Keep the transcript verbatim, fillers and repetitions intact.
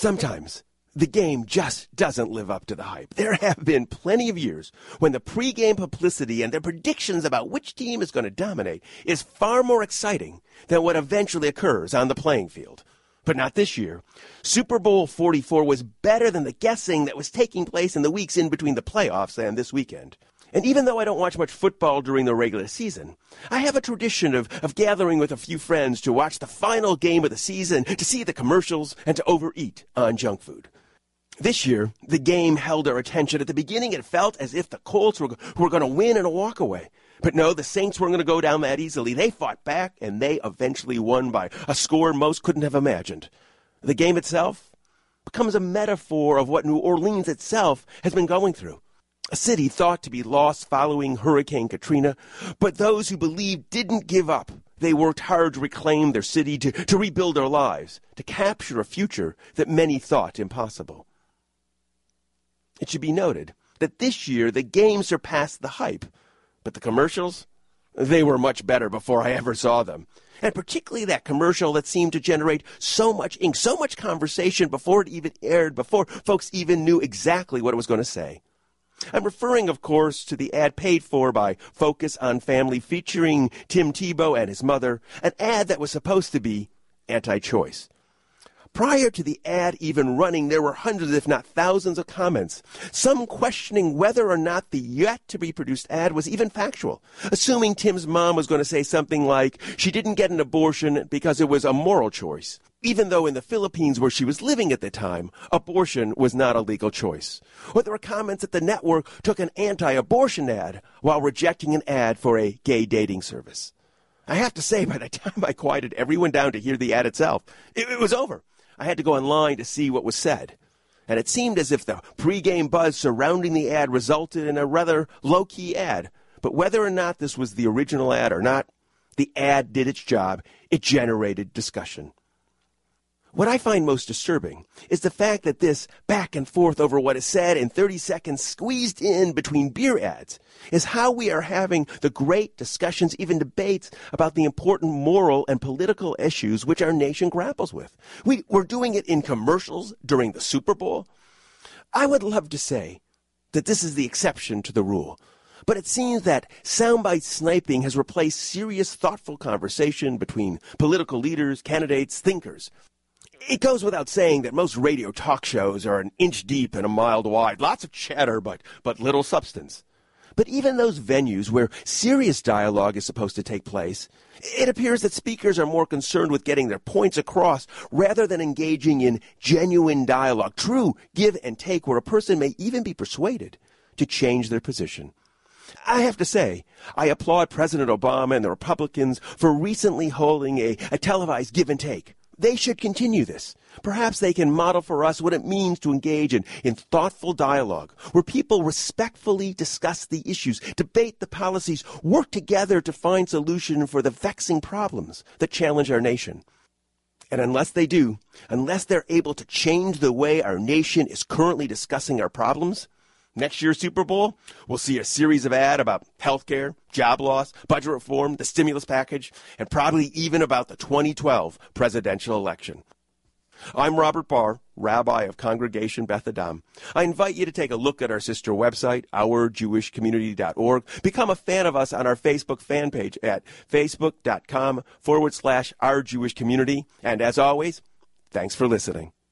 Sometimes the game just doesn't live up to the hype. There have been plenty of years when the pregame publicity and the predictions about which team is going to dominate is far more exciting than what eventually occurs on the playing field. But not this year. Super Bowl forty-four was better than the guessing that was taking place in the weeks in between the playoffs and this weekend. And even though I don't watch much football during the regular season, I have a tradition of, of gathering with a few friends to watch the final game of the season, to see the commercials, and to overeat on junk food. This year, the game held our attention. At the beginning, it felt as if the Colts were, were going to win in a walkaway. But no, the Saints weren't going to go down that easily. They fought back, and they eventually won by a score most couldn't have imagined. The game itself becomes a metaphor of what New Orleans itself has been going through. A city thought to be lost following Hurricane Katrina, but those who believed didn't give up. They worked hard to reclaim their city, to, to rebuild their lives, to capture a future that many thought impossible. It should be noted that this year the game surpassed the hype, but the commercials, they were much better before I ever saw them. And particularly that commercial that seemed to generate so much ink, so much conversation before it even aired, before folks even knew exactly what it was going to say. I'm referring, of course, to the ad paid for by Focus on Family featuring Tim Tebow and his mother, an ad that was supposed to be anti-choice. Prior to the ad even running, there were hundreds, if not thousands, of comments, some questioning whether or not the yet-to-be-produced ad was even factual, assuming Tim's mom was going to say something like she didn't get an abortion because it was a moral choice, even though in the Philippines where she was living at the time, abortion was not a legal choice. Or there were comments that the network took an anti-abortion ad while rejecting an ad for a gay dating service. I have to say, by the time I quieted everyone down to hear the ad itself, it, it was over. I had to go online to see what was said. And it seemed as if the pregame buzz surrounding the ad resulted in a rather low-key ad. But whether or not this was the original ad or not, the ad did its job. It generated discussion. What I find most disturbing is the fact that this back and forth over what is said in thirty seconds squeezed in between beer ads is how we are having the great discussions, even debates, about the important moral and political issues which our nation grapples with. We, we're doing it in commercials during the Super Bowl. I would love to say that this is the exception to the rule. But it seems that soundbite sniping has replaced serious, thoughtful conversation between political leaders, candidates, thinkers. It goes without saying that most radio talk shows are an inch deep and a mile wide. Lots of chatter, but, but little substance. But even those venues where serious dialogue is supposed to take place, it appears that speakers are more concerned with getting their points across rather than engaging in genuine dialogue, true give and take, where a person may even be persuaded to change their position. I have to say, I applaud President Obama and the Republicans for recently holding a, a televised give and take. They should continue this. Perhaps they can model for us what it means to engage in, in thoughtful dialogue, where people respectfully discuss the issues, debate the policies, work together to find solutions for the vexing problems that challenge our nation. And unless they do, unless they're able to change the way our nation is currently discussing our problems, next year's Super Bowl, we'll see a series of ads about health care, job loss, budget reform, the stimulus package, and probably even about the twenty twelve presidential election. I'm Robert Barr, Rabbi of Congregation Beth Adam. I invite you to take a look at our sister website, our jewish community dot org. Become a fan of us on our Facebook fan page at facebook.com forward slash our Jewish community. And as always, thanks for listening.